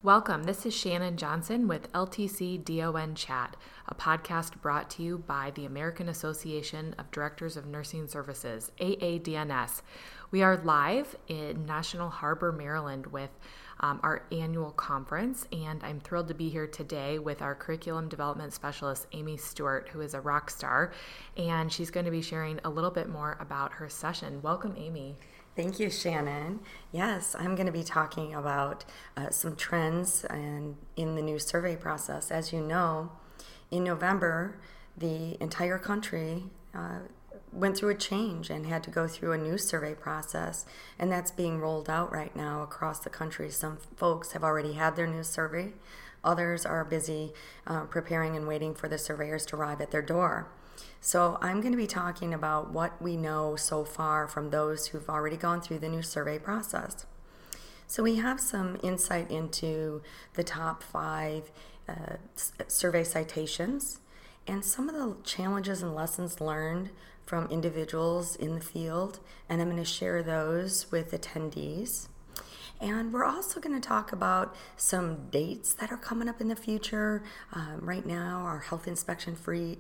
Welcome. This is Shannon Johnson with LTC DON Chat, a podcast brought to you by the American Association of Directors of Nursing Services, AADNS. We are live in National Harbor, Maryland with our annual conference, and I'm thrilled to be here today with our curriculum development specialist, Amy Stewart, who is a rock star, and she's going to be sharing a little bit more about her session. Welcome, Amy. Thank you, Shannon. Yes, I'm going to be talking about some trends in the new survey process. As you know, in November, the entire country went through a change and had to go through a new survey process, and that's being rolled out right now across the country. Some folks have already had their new survey. Others are busy preparing and waiting for the surveyors to arrive at their door. So I'm going to be talking about what we know so far from those who've already gone through the new survey process. So we have some insight into the top 5 survey citations and some of the challenges and lessons learned from individuals in the field, and I'm going to share those with attendees. And we're also going to talk about some dates that are coming up in the future. Right now, our health inspection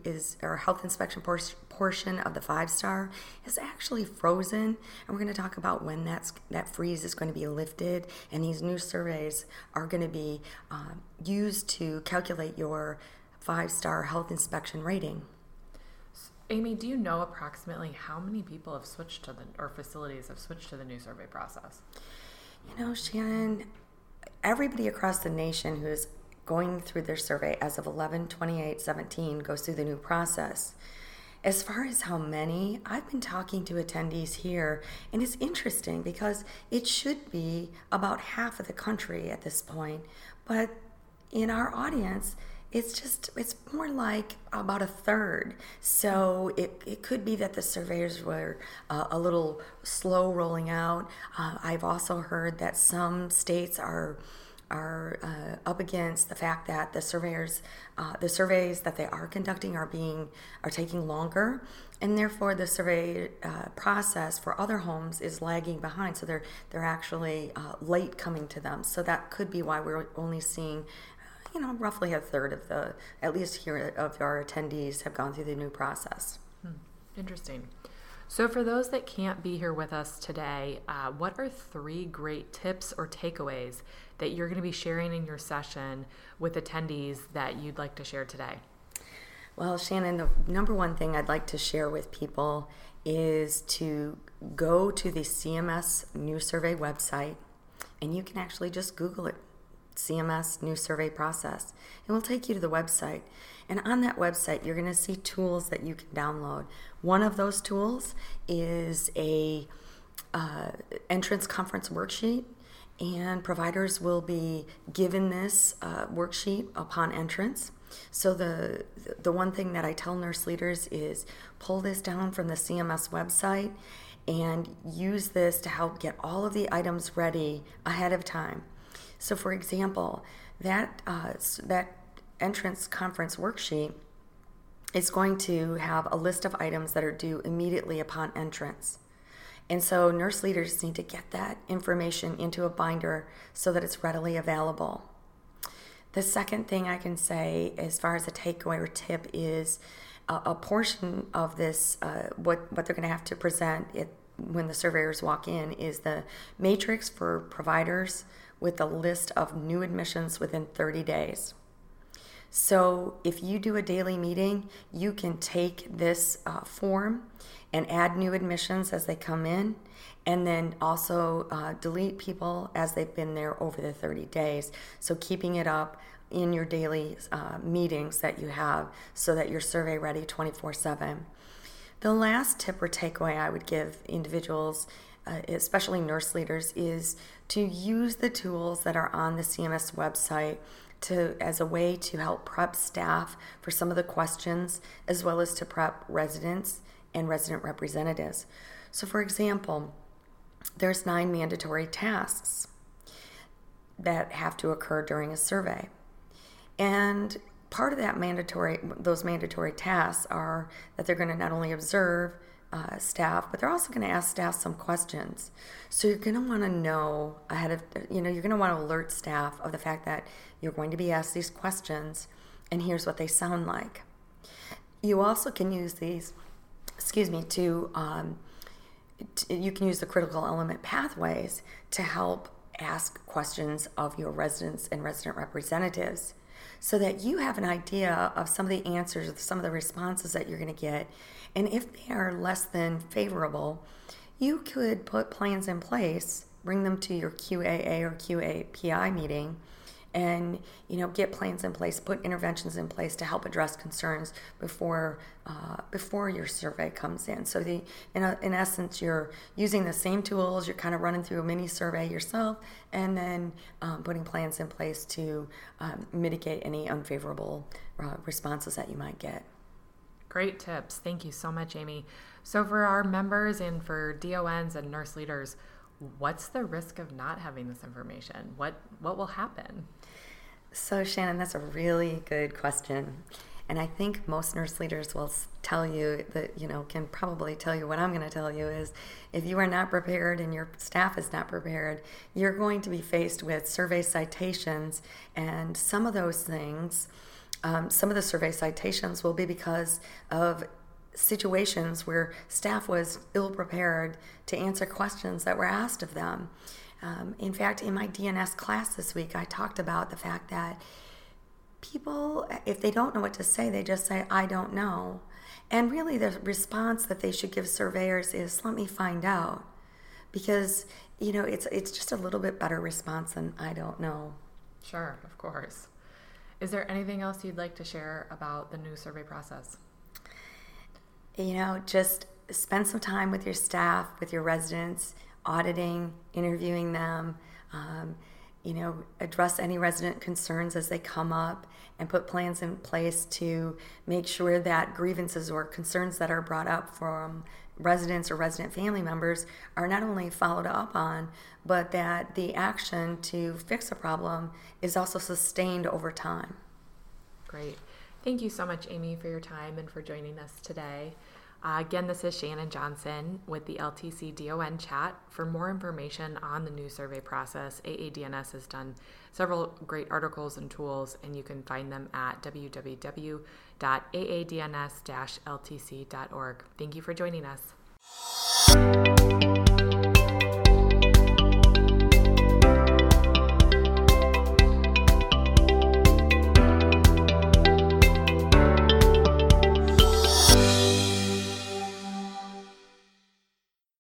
portion of the 5-star is actually frozen, and we're going to talk about when that freeze is going to be lifted. And these new surveys are going to be used to calculate your 5-star health inspection rating. Amy, do you know approximately how many people have switched to facilities have switched to the new survey process? You know, Shannon, everybody across the nation who is going through their survey as of 11/28/17 goes through the new process. As far as how many, I've been talking to attendees here, and it's interesting because it should be about half of the country at this point, but in our audience, it's more like about a third. So it could be that the surveyors were a little slow rolling out. I've also heard that some states are up against the fact that the surveys that they are conducting are taking longer, and therefore the survey process for other homes is lagging behind. So they're actually late coming to them. So that could be why we're only seeing roughly a third of at least here of our attendees have gone through the new process. Interesting. So for those that can't be here with us today, what are 3 great tips or takeaways that you're going to be sharing in your session with attendees that you'd like to share today? Well, Shannon, the number one thing I'd like to share with people is to go to the CMS New Survey website, and you can actually just Google it. CMS New Survey Process. It will take you to the website. And on that website, you're going to see tools that you can download. One of those tools is a entrance conference worksheet, and providers will be given this worksheet upon entrance. So the one thing that I tell nurse leaders is pull this down from the CMS website and use this to help get all of the items ready ahead of time. So, for example, that entrance conference worksheet is going to have a list of items that are due immediately upon entrance. And so nurse leaders need to get that information into a binder so that it's readily available. The second thing I can say as far as a takeaway or tip is a portion of this, what they're going to have to present when the surveyors walk in is the matrix for providers with a list of new admissions within 30 days. So if you do a daily meeting, you can take this form and add new admissions as they come in, and then also delete people as they've been there over the 30 days. So keeping it up in your daily meetings that you have so that you're survey ready 24/7. The last tip or takeaway I would give individuals, especially nurse leaders, is to use the tools that are on the CMS website as a way to help prep staff for some of the questions, as well as to prep residents and resident representatives. So for example, there's 9 mandatory tasks that have to occur during a survey. And part of those mandatory tasks are that they're going to not only observe staff, but they're also going to ask staff some questions. So you're going to want to know ahead of, you're going to want to alert staff of the fact that you're going to be asked these questions, and here's what they sound like. You also can use these, you can use the critical element pathways to help ask questions of your residents and resident representatives so that you have an idea of some of the answers, some of the responses that you're going to get. And if they are less than favorable, you could put plans in place, bring them to your QAA or QAPI meeting, and get plans in place, put interventions in place to help address concerns before your survey comes in. So in essence, you're using the same tools. You're kind of running through a mini survey yourself, and then putting plans in place to mitigate any unfavorable responses that you might get. Great tips. Thank you so much, Amy. So for our members and for DONs and nurse leaders, what's the risk of not having this information? What will happen? So Shannon, that's a really good question. And I think most nurse leaders will tell you that, can probably tell you what I'm going to tell you is if you are not prepared and your staff is not prepared, you're going to be faced with survey citations. And some of those things, some of the survey citations will be because of situations where staff was ill-prepared to answer questions that were asked of them. In fact, in my DNS class this week, I talked about the fact that people, if they don't know what to say, they just say, I don't know. And really the response that they should give surveyors is, let me find out. Because, it's just a little bit better response than I don't know. Sure, of course. Is there anything else you'd like to share about the new survey process? Just spend some time with your staff, with your residents, auditing, interviewing them, address any resident concerns as they come up, and put plans in place to make sure that grievances or concerns that are brought up from residents or resident family members are not only followed up on, but that the action to fix a problem is also sustained over time. Great. Thank you so much, Amy, for your time and for joining us today. Again, this is Shannon Johnson with the LTC DON chat. For more information on the new survey process, AADNS has done several great articles and tools, and you can find them at www.aadns-ltc.org. Thank you for joining us.